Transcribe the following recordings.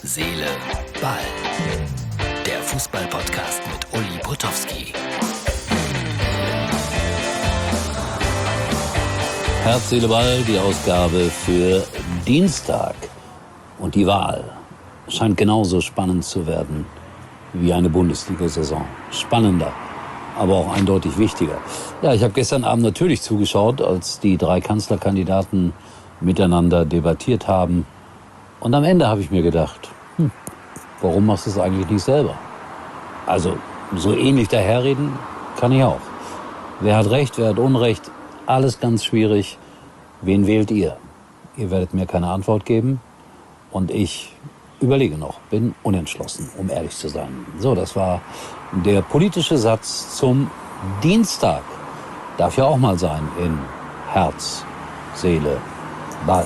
Seele, Ball. Der Fußball-Podcast mit Uli Potowski. Herz, Seele, Ball, die Ausgabe für Dienstag. Und die Wahl scheint genauso spannend zu werden wie eine Bundesliga-Saison. Spannender, aber auch eindeutig wichtiger. Ja, ich habe gestern Abend natürlich zugeschaut, als die drei Kanzlerkandidaten miteinander debattiert haben. Und am Ende habe ich mir gedacht, warum machst du es eigentlich nicht selber? Also, so ähnlich daherreden kann ich auch. Wer hat Recht, wer hat Unrecht? Alles ganz schwierig. Wen wählt ihr? Ihr werdet mir keine Antwort geben. Und ich überlege noch, bin unentschlossen, um ehrlich zu sein. So, das war der politische Satz zum Dienstag. Darf ja auch mal sein in Herz, Seele, Ball.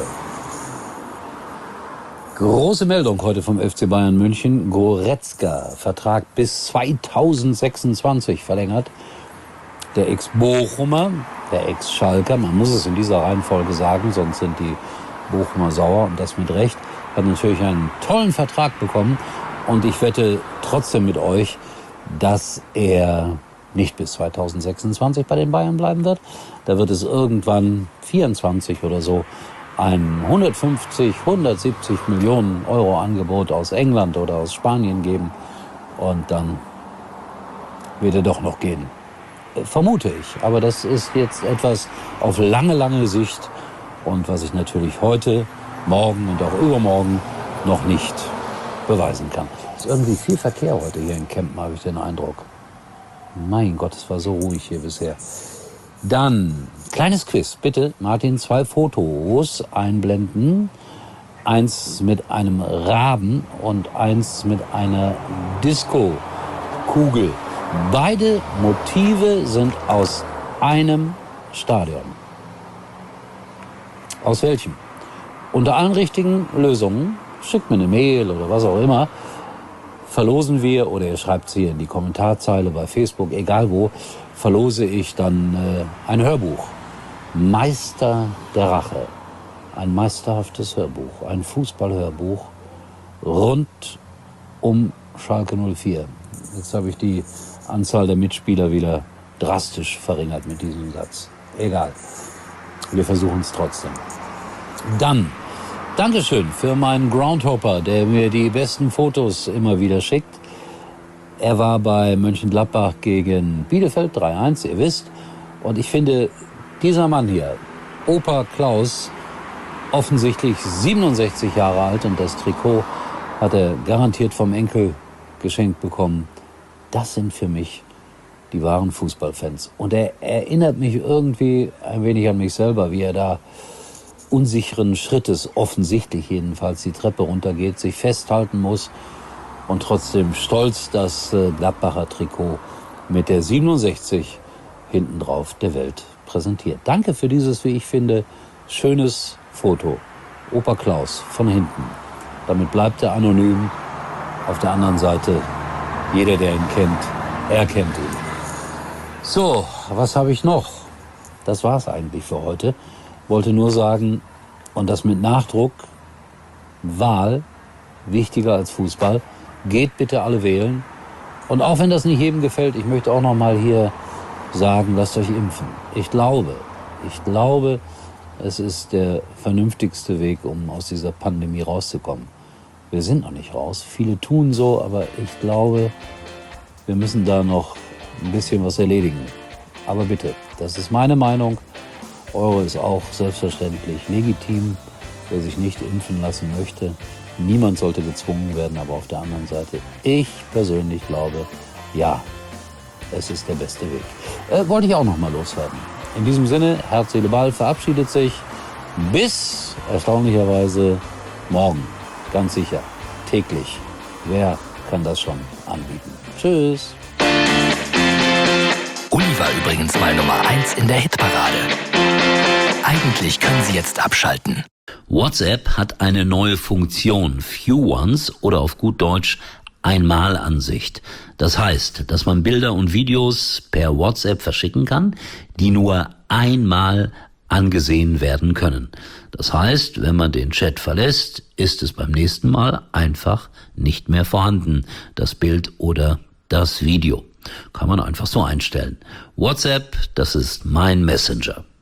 Große Meldung heute vom FC Bayern München. Goretzka, Vertrag bis 2026 verlängert. Der Ex-Bochumer, der Ex-Schalker, man muss es in dieser Reihenfolge sagen, sonst sind die Bochumer sauer und das mit Recht, hat natürlich einen tollen Vertrag bekommen. Und ich wette trotzdem mit euch, dass er nicht bis 2026 bei den Bayern bleiben wird. Da wird es irgendwann 24 oder so ein 150, 170 Millionen Euro Angebot aus England oder aus Spanien geben. Und dann wird er doch noch gehen. Vermute ich. Aber das ist jetzt etwas auf lange, lange Sicht. Und was ich natürlich heute, morgen und auch übermorgen noch nicht beweisen kann. Es ist irgendwie viel Verkehr heute hier in Kempen, habe ich den Eindruck. Mein Gott, es war so ruhig hier bisher. Dann, kleines Quiz, bitte, Martin, 2 Fotos einblenden. Eins mit einem Raben und eins mit einer Disco-Kugel. Beide Motive sind aus einem Stadion. Aus welchem? Unter allen richtigen Lösungen, schickt mir eine Mail oder was auch immer, verlosen wir, oder ihr schreibt es hier in die Kommentarzeile bei Facebook, egal wo, verlose ich dann ein Hörbuch. Meister der Rache. Ein meisterhaftes Hörbuch, ein Fußballhörbuch rund um Schalke 04. Jetzt habe ich die Anzahl der Mitspieler wieder drastisch verringert mit diesem Satz. Egal. Wir versuchen es trotzdem. Dann, Dankeschön für meinen Groundhopper, der mir die besten Fotos immer wieder schickt. Er war bei Mönchengladbach gegen Bielefeld 3-1, ihr wisst. Und ich finde, dieser Mann hier, Opa Klaus, offensichtlich 67 Jahre alt und das Trikot hat er garantiert vom Enkel geschenkt bekommen. Das sind für mich die wahren Fußballfans. Und er erinnert mich irgendwie ein wenig an mich selber, wie er da unsicheren Schrittes, offensichtlich jedenfalls, die Treppe runtergeht, sich festhalten muss und trotzdem stolz das Gladbacher Trikot mit der 67 hinten drauf der Welt präsentiert. Danke für dieses, wie ich finde, schönes Foto. Opa Klaus von hinten. Damit bleibt er anonym. Auf der anderen Seite, jeder, der ihn kennt, erkennt ihn. So, was habe ich noch? Das war's eigentlich für heute. Wollte nur sagen, und das mit Nachdruck, Wahl wichtiger als Fußball. Geht bitte alle wählen. Und auch wenn das nicht jedem gefällt, ich möchte auch noch mal hier sagen, lasst euch impfen. Ich glaube, es ist der vernünftigste Weg, um aus dieser Pandemie rauszukommen. Wir sind noch nicht raus. Viele tun so, aber ich glaube, wir müssen da noch ein bisschen was erledigen. Aber bitte, das ist meine Meinung. Eure ist auch selbstverständlich legitim, wer sich nicht impfen lassen möchte. Niemand sollte gezwungen werden, aber auf der anderen Seite, ich persönlich glaube, ja, es ist der beste Weg. Wollte ich auch noch mal loswerden. In diesem Sinne, Herz, Seele, Ball verabschiedet sich bis, erstaunlicherweise, morgen. Ganz sicher, täglich. Wer kann das schon anbieten? Tschüss. Uli war übrigens mal Nummer 1 in der Hitparade. Eigentlich können Sie jetzt abschalten. WhatsApp hat eine neue Funktion, Few Ones oder auf gut Deutsch Einmalansicht. Das heißt, dass man Bilder und Videos per WhatsApp verschicken kann, die nur einmal angesehen werden können. Das heißt, wenn man den Chat verlässt, ist es beim nächsten Mal einfach nicht mehr vorhanden, das Bild oder das Video. Kann man einfach so einstellen. WhatsApp, das ist mein Messenger.